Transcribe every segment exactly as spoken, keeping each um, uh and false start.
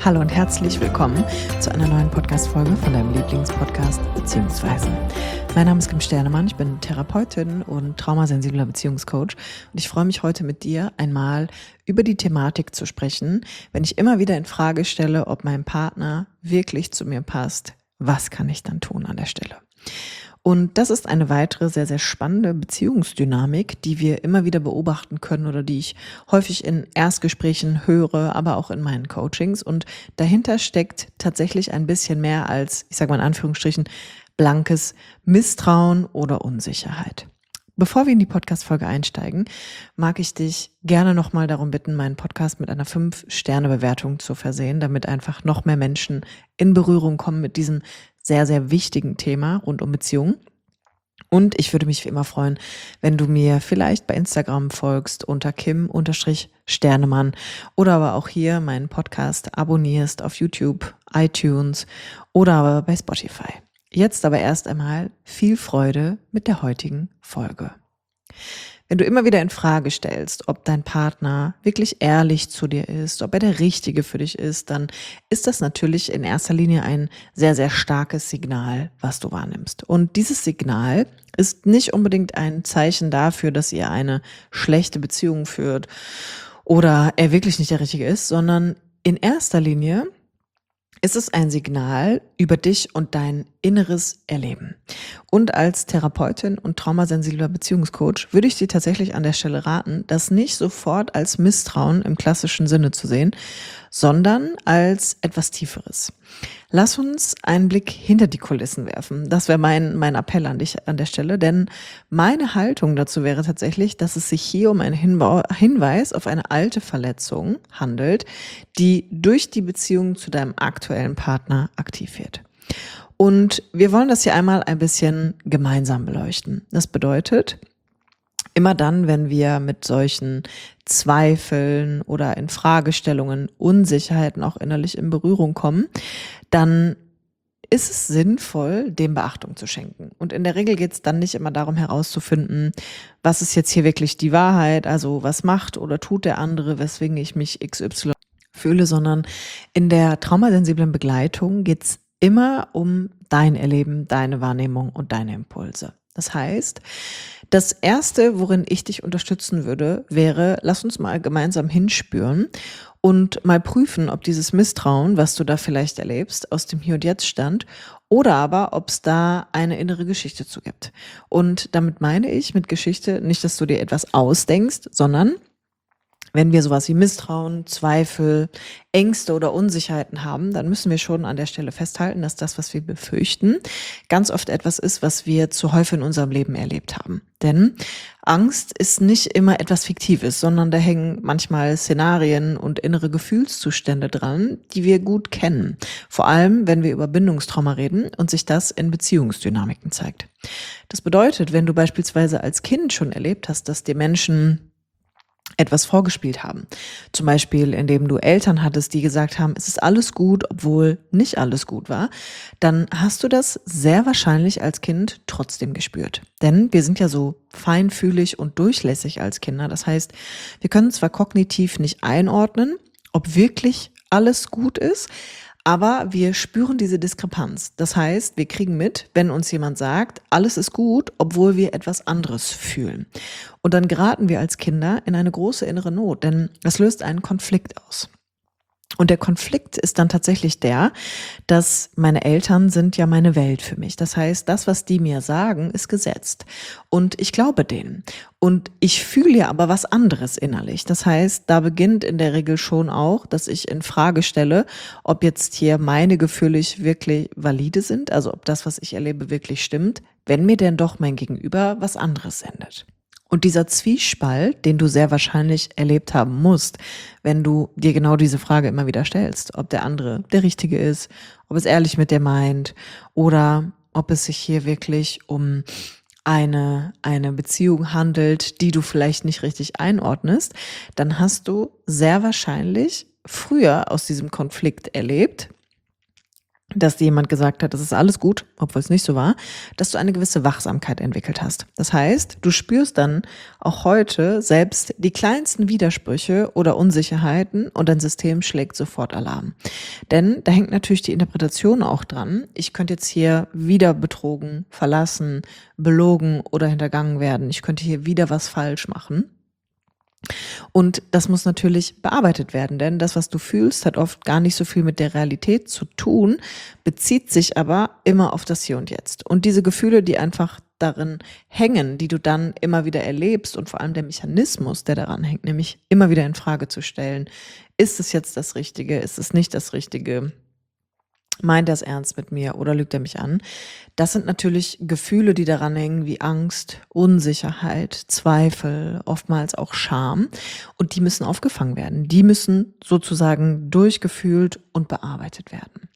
Hallo und herzlich willkommen zu einer neuen Podcast-Folge von deinem Lieblingspodcast Beziehungsweisen. Mein Name ist Kim Sternemann, ich bin Therapeutin und traumasensibler Beziehungscoach und ich freue mich heute mit dir einmal über die Thematik zu sprechen, wenn ich immer wieder in Frage stelle, ob mein Partner wirklich zu mir passt. Was kann ich dann tun an der Stelle? Und das ist eine weitere sehr, sehr spannende Beziehungsdynamik, die wir immer wieder beobachten können oder die ich häufig in Erstgesprächen höre, aber auch in meinen Coachings. Und dahinter steckt tatsächlich ein bisschen mehr als, ich sage mal in Anführungsstrichen, blankes Misstrauen oder Unsicherheit. Bevor wir in die Podcast-Folge einsteigen, mag ich dich gerne nochmal darum bitten, meinen Podcast mit einer fünf Sterne Bewertung zu versehen, damit einfach noch mehr Menschen in Berührung kommen mit diesem sehr, sehr wichtigen Thema rund um Beziehungen. Und ich würde mich wie immer freuen, wenn du mir vielleicht bei Instagram folgst unter Kim-Sternemann oder aber auch hier meinen Podcast abonnierst auf YouTube, iTunes oder aber bei Spotify. Jetzt aber erst einmal viel Freude mit der heutigen Folge. Wenn du immer wieder in Frage stellst, ob dein Partner wirklich ehrlich zu dir ist, ob er der Richtige für dich ist, dann ist das natürlich in erster Linie ein sehr, sehr starkes Signal, was du wahrnimmst. Und dieses Signal ist nicht unbedingt ein Zeichen dafür, dass ihr eine schlechte Beziehung führt oder er wirklich nicht der Richtige ist, sondern in erster Linie ist es ein Signal über dich und dein inneres Erleben. Und als Therapeutin und traumasensibler Beziehungscoach würde ich dir tatsächlich an der Stelle raten, das nicht sofort als Misstrauen im klassischen Sinne zu sehen, sondern als etwas Tieferes. Lass uns einen Blick hinter die Kulissen werfen. Das wäre mein, mein Appell an dich an der Stelle, denn meine Haltung dazu wäre tatsächlich, dass es sich hier um einen Hinbau, Hinweis auf eine alte Verletzung handelt, die durch die Beziehung zu deinem aktuellen Partner aktiv wird. Und wir wollen das hier einmal ein bisschen gemeinsam beleuchten. Das bedeutet, immer dann, wenn wir mit solchen Zweifeln oder in Fragestellungen, Unsicherheiten auch innerlich in Berührung kommen, dann ist es sinnvoll, dem Beachtung zu schenken. Und in der Regel geht es dann nicht immer darum herauszufinden, was ist jetzt hier wirklich die Wahrheit, also was macht oder tut der andere, weswegen ich mich X Y fühle, sondern in der traumasensiblen Begleitung geht es immer um dein Erleben, deine Wahrnehmung und deine Impulse. Das heißt, das Erste, worin ich dich unterstützen würde, wäre, lass uns mal gemeinsam hinspüren und mal prüfen, ob dieses Misstrauen, was du da vielleicht erlebst, aus dem Hier und Jetzt stammt oder aber, ob es da eine innere Geschichte zu gibt. Und damit meine ich mit Geschichte nicht, dass du dir etwas ausdenkst, sondern wenn wir sowas wie Misstrauen, Zweifel, Ängste oder Unsicherheiten haben, dann müssen wir schon an der Stelle festhalten, dass das, was wir befürchten, ganz oft etwas ist, was wir zu häufig in unserem Leben erlebt haben. Denn Angst ist nicht immer etwas Fiktives, sondern da hängen manchmal Szenarien und innere Gefühlszustände dran, die wir gut kennen. Vor allem, wenn wir über Bindungstrauma reden und sich das in Beziehungsdynamiken zeigt. Das bedeutet, wenn du beispielsweise als Kind schon erlebt hast, dass dir Menschen etwas vorgespielt haben. Zum Beispiel, indem du Eltern hattest, die gesagt haben, es ist alles gut, obwohl nicht alles gut war, dann hast du das sehr wahrscheinlich als Kind trotzdem gespürt. Denn wir sind ja so feinfühlig und durchlässig als Kinder. Das heißt, wir können zwar kognitiv nicht einordnen, ob wirklich alles gut ist, aber wir spüren diese Diskrepanz. Das heißt, wir kriegen mit, wenn uns jemand sagt, alles ist gut, obwohl wir etwas anderes fühlen. Und dann geraten wir als Kinder in eine große innere Not, denn das löst einen Konflikt aus. Und der Konflikt ist dann tatsächlich der, dass meine Eltern sind ja meine Welt für mich. Das heißt, das, was die mir sagen, ist gesetzt. Und ich glaube denen. Und ich fühle ja aber was anderes innerlich. Das heißt, da beginnt in der Regel schon auch, dass ich in Frage stelle, ob jetzt hier meine Gefühle wirklich valide sind, also ob das, was ich erlebe, wirklich stimmt, wenn mir denn doch mein Gegenüber was anderes sendet. Und dieser Zwiespalt, den du sehr wahrscheinlich erlebt haben musst, wenn du dir genau diese Frage immer wieder stellst, ob der andere der Richtige ist, ob es ehrlich mit dir meint oder ob es sich hier wirklich um eine, eine Beziehung handelt, die du vielleicht nicht richtig einordnest, dann hast du sehr wahrscheinlich früher aus diesem Konflikt erlebt, dass dir jemand gesagt hat, das ist alles gut, obwohl es nicht so war, dass du eine gewisse Wachsamkeit entwickelt hast. Das heißt, du spürst dann auch heute selbst die kleinsten Widersprüche oder Unsicherheiten und dein System schlägt sofort Alarm. Denn da hängt natürlich die Interpretation auch dran. Ich könnte jetzt hier wieder betrogen, verlassen, belogen oder hintergangen werden. Ich könnte hier wieder was falsch machen. Und das muss natürlich bearbeitet werden, denn das, was du fühlst, hat oft gar nicht so viel mit der Realität zu tun, bezieht sich aber immer auf das Hier und Jetzt. Und diese Gefühle, die einfach darin hängen, die du dann immer wieder erlebst und vor allem der Mechanismus, der daran hängt, nämlich immer wieder in Frage zu stellen, ist es jetzt das Richtige, ist es nicht das Richtige? Meint er es ernst mit mir oder lügt er mich an? Das sind natürlich Gefühle, die daran hängen, wie Angst, Unsicherheit, Zweifel, oftmals auch Scham. Und die müssen aufgefangen werden. Die müssen sozusagen durchgefühlt und bearbeitet werden.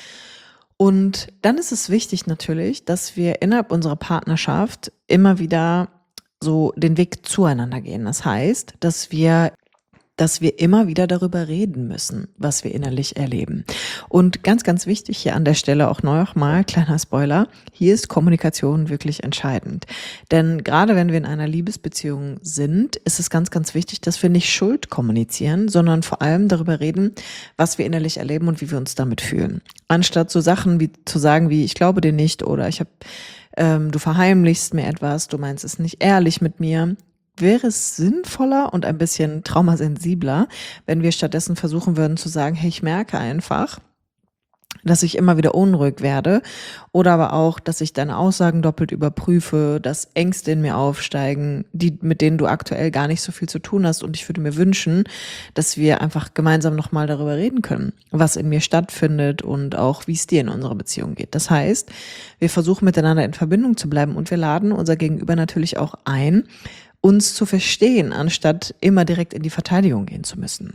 Und dann ist es wichtig natürlich, dass wir innerhalb unserer Partnerschaft immer wieder so den Weg zueinander gehen. Das heißt, dass wir dass wir immer wieder darüber reden müssen, was wir innerlich erleben. Und ganz, ganz wichtig hier an der Stelle auch nochmal, kleiner Spoiler, hier ist Kommunikation wirklich entscheidend. Denn gerade wenn wir in einer Liebesbeziehung sind, ist es ganz, ganz wichtig, dass wir nicht Schuld kommunizieren, sondern vor allem darüber reden, was wir innerlich erleben und wie wir uns damit fühlen. Anstatt so Sachen wie zu sagen wie, ich glaube dir nicht oder ich habe, ähm, du verheimlichst mir etwas, du meinst es nicht ehrlich mit mir, wäre es sinnvoller und ein bisschen traumasensibler, wenn wir stattdessen versuchen würden zu sagen, hey, ich merke einfach, dass ich immer wieder unruhig werde oder aber auch, dass ich deine Aussagen doppelt überprüfe, dass Ängste in mir aufsteigen, die, mit denen du aktuell gar nicht so viel zu tun hast und ich würde mir wünschen, dass wir einfach gemeinsam nochmal darüber reden können, was in mir stattfindet und auch, wie es dir in unserer Beziehung geht. Das heißt, wir versuchen miteinander in Verbindung zu bleiben und wir laden unser Gegenüber natürlich auch ein, uns zu verstehen, anstatt immer direkt in die Verteidigung gehen zu müssen.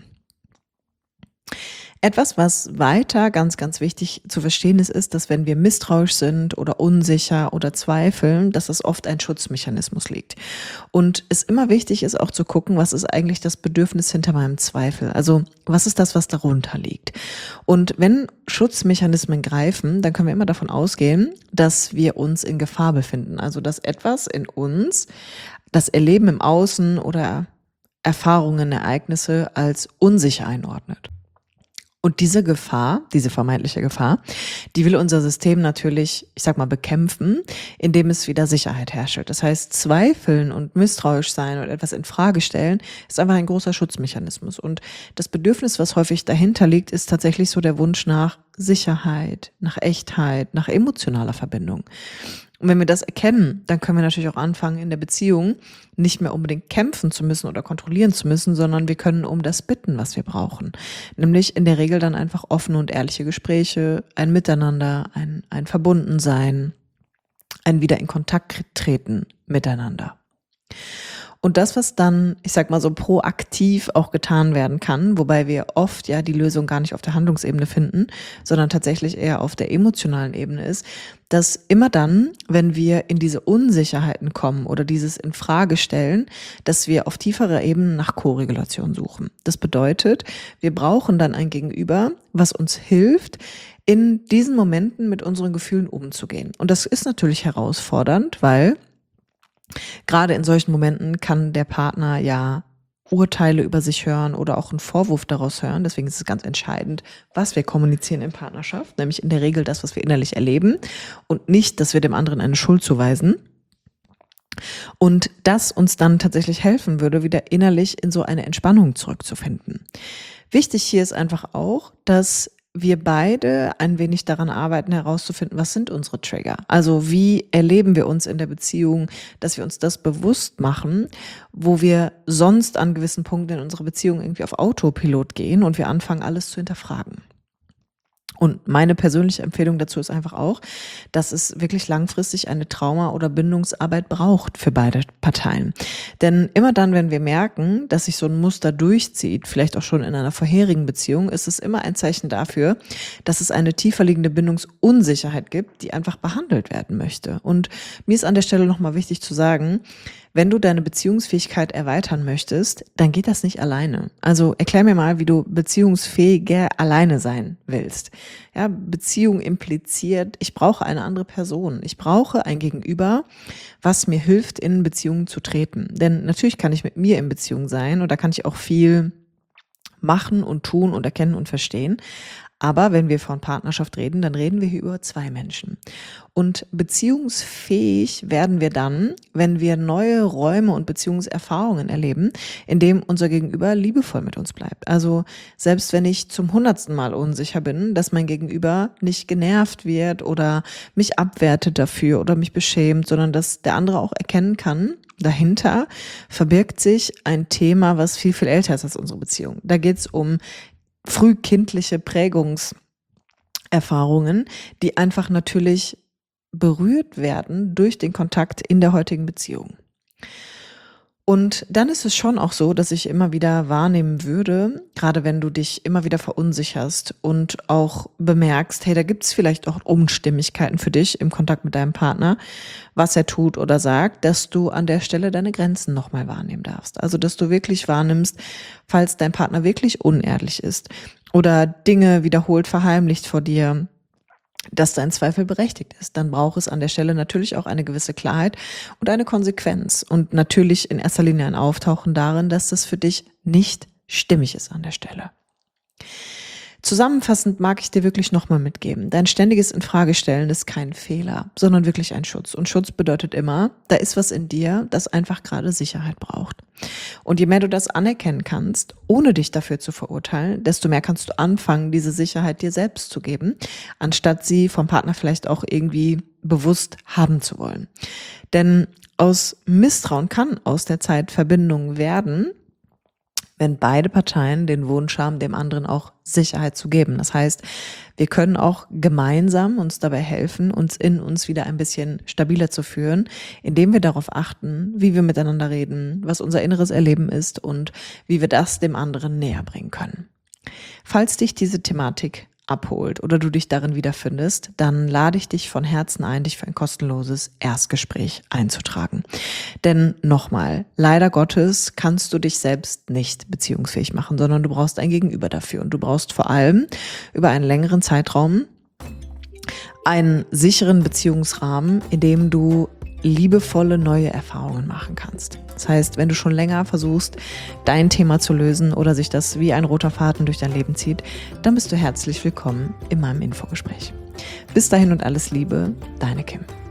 Etwas, was weiter ganz, ganz wichtig zu verstehen ist, ist, dass wenn wir misstrauisch sind oder unsicher oder zweifeln, dass es oft ein Schutzmechanismus liegt. Und es immer wichtig ist auch zu gucken, was ist eigentlich das Bedürfnis hinter meinem Zweifel? Also was ist das, was darunter liegt? Und wenn Schutzmechanismen greifen, dann können wir immer davon ausgehen, dass wir uns in Gefahr befinden. Also dass etwas in uns das Erleben im Außen oder Erfahrungen, Ereignisse als unsicher einordnet. Und diese Gefahr, diese vermeintliche Gefahr, die will unser System natürlich, ich sag mal, bekämpfen, indem es wieder Sicherheit herrscht. Das heißt, zweifeln und misstrauisch sein und etwas in Frage stellen, ist einfach ein großer Schutzmechanismus. Und das Bedürfnis, was häufig dahinter liegt, ist tatsächlich so der Wunsch nach Sicherheit, nach Echtheit, nach emotionaler Verbindung. Und wenn wir das erkennen, dann können wir natürlich auch anfangen, in der Beziehung nicht mehr unbedingt kämpfen zu müssen oder kontrollieren zu müssen, sondern wir können um das bitten, was wir brauchen. Nämlich in der Regel dann einfach offene und ehrliche Gespräche, ein Miteinander, ein, ein Verbundensein, ein wieder in Kontakt treten miteinander. Und das, was dann, ich sag mal so proaktiv auch getan werden kann, wobei wir oft ja die Lösung gar nicht auf der Handlungsebene finden, sondern tatsächlich eher auf der emotionalen Ebene ist, dass immer dann, wenn wir in diese Unsicherheiten kommen oder dieses in Frage stellen, dass wir auf tieferer Ebene nach Koregulation suchen. Das bedeutet, wir brauchen dann ein Gegenüber, was uns hilft, in diesen Momenten mit unseren Gefühlen umzugehen. Und das ist natürlich herausfordernd, weil gerade in solchen Momenten kann der Partner ja Urteile über sich hören oder auch einen Vorwurf daraus hören. Deswegen ist es ganz entscheidend, was wir kommunizieren in Partnerschaft, nämlich in der Regel das, was wir innerlich erleben und nicht, dass wir dem anderen eine Schuld zuweisen. Und das uns dann tatsächlich helfen würde, wieder innerlich in so eine Entspannung zurückzufinden. Wichtig hier ist einfach auch, dass wir beide ein wenig daran arbeiten, herauszufinden, was sind unsere Trigger? Also wie erleben wir uns in der Beziehung, dass wir uns das bewusst machen, wo wir sonst an gewissen Punkten in unserer Beziehung irgendwie auf Autopilot gehen und wir anfangen, alles zu hinterfragen. Und meine persönliche Empfehlung dazu ist einfach auch, dass es wirklich langfristig eine Trauma- oder Bindungsarbeit braucht für beide Parteien. Denn immer dann, wenn wir merken, dass sich so ein Muster durchzieht, vielleicht auch schon in einer vorherigen Beziehung, ist es immer ein Zeichen dafür, dass es eine tiefer liegende Bindungsunsicherheit gibt, die einfach behandelt werden möchte. Und mir ist an der Stelle nochmal wichtig zu sagen, Wenn du deine Beziehungsfähigkeit erweitern möchtest, dann geht das nicht alleine. Also erklär mir mal, wie du beziehungsfähiger alleine sein willst. Ja, Beziehung impliziert, ich brauche eine andere Person. Ich brauche ein Gegenüber, was mir hilft, in Beziehungen zu treten. Denn natürlich kann ich mit mir in Beziehung sein und da kann ich auch viel machen und tun und erkennen und verstehen. Aber wenn wir von Partnerschaft reden, dann reden wir hier über zwei Menschen. Und beziehungsfähig werden wir dann, wenn wir neue Räume und Beziehungserfahrungen erleben, in dem unser Gegenüber liebevoll mit uns bleibt. Also selbst wenn ich zum hundertsten Mal unsicher bin, dass mein Gegenüber nicht genervt wird oder mich abwertet dafür oder mich beschämt, sondern dass der andere auch erkennen kann, dahinter verbirgt sich ein Thema, was viel, viel älter ist als unsere Beziehung. Da geht es um frühkindliche Prägungserfahrungen, die einfach natürlich berührt werden durch den Kontakt in der heutigen Beziehung. Und dann ist es schon auch so, dass ich immer wieder wahrnehmen würde, gerade wenn du dich immer wieder verunsicherst und auch bemerkst, hey, da gibt es vielleicht auch Unstimmigkeiten für dich im Kontakt mit deinem Partner, was er tut oder sagt, dass du an der Stelle deine Grenzen nochmal wahrnehmen darfst. Also, dass du wirklich wahrnimmst, falls dein Partner wirklich unehrlich ist oder Dinge wiederholt verheimlicht vor dir, dass dein Zweifel berechtigt ist, dann braucht es an der Stelle natürlich auch eine gewisse Klarheit und eine Konsequenz und natürlich in erster Linie ein Auftauchen darin, dass das für dich nicht stimmig ist an der Stelle. Zusammenfassend mag ich dir wirklich nochmal mitgeben, dein ständiges Infragestellen ist kein Fehler, sondern wirklich ein Schutz. Und Schutz bedeutet immer, da ist was in dir, das einfach gerade Sicherheit braucht. Und je mehr du das anerkennen kannst, ohne dich dafür zu verurteilen, desto mehr kannst du anfangen, diese Sicherheit dir selbst zu geben, anstatt sie vom Partner vielleicht auch irgendwie bewusst haben zu wollen. Denn aus Misstrauen kann aus der Zeit Verbindung werden, wenn beide Parteien den Wunsch haben, dem anderen auch Sicherheit zu geben. Das heißt, wir können auch gemeinsam uns dabei helfen, uns in uns wieder ein bisschen stabiler zu führen, indem wir darauf achten, wie wir miteinander reden, was unser inneres Erleben ist und wie wir das dem anderen näher bringen können. Falls dich diese Thematik abholt oder du dich darin wiederfindest, dann lade ich dich von Herzen ein, dich für ein kostenloses Erstgespräch einzutragen. Denn nochmal, leider Gottes kannst du dich selbst nicht beziehungsfähig machen, sondern du brauchst ein Gegenüber dafür und du brauchst vor allem über einen längeren Zeitraum einen sicheren Beziehungsrahmen, in dem du liebevolle neue Erfahrungen machen kannst. Das heißt, wenn du schon länger versuchst, dein Thema zu lösen oder sich das wie ein roter Faden durch dein Leben zieht, dann bist du herzlich willkommen in meinem Infogespräch. Bis dahin und alles Liebe, deine Kim.